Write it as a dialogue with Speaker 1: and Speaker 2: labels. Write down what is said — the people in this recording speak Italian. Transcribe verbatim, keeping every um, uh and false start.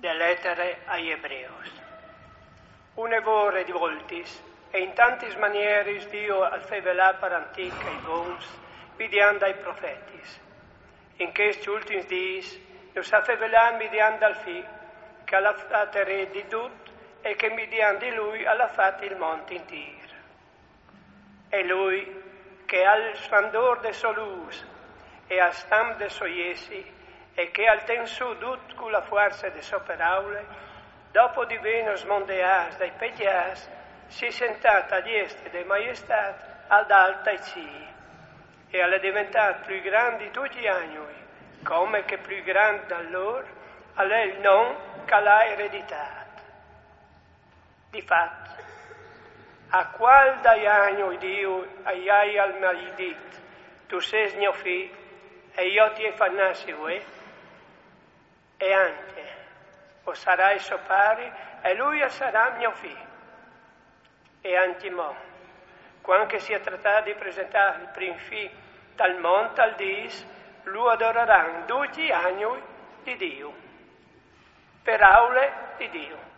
Speaker 1: de lettere ai Hebreos. Une vore di voltis, e in tantis manieris Dio al fevelà per antic ai bons, vidianda ai profetis. In questi ultimi dies, nos ha fevelà medianda al fi, che alla fate re di tut, e che mediante di lui alla fate il monte intir. E lui, che al splendor de solus, e al stam de soiesi, e che al tensu dut cu la forza de soperaule, dopo di venos mondeas dai pedias, si sentat agli este de majestat ad alta e ci, e alle diventat più grandi tutti gli anni, come che più grande da loro, alle il non che l'ha ereditat. Difatti, a qual dai anni Dio aiai al maledit, tu sei mio figlio, e io ti fannassi voi, e anche, o sarai suo pari, e lui sarà mio figlio. E anche mo, quando si tratta di presentare il primo figlio dal monte al dis, lo adoreranno tutti gli anni di Dio, per aule di Dio.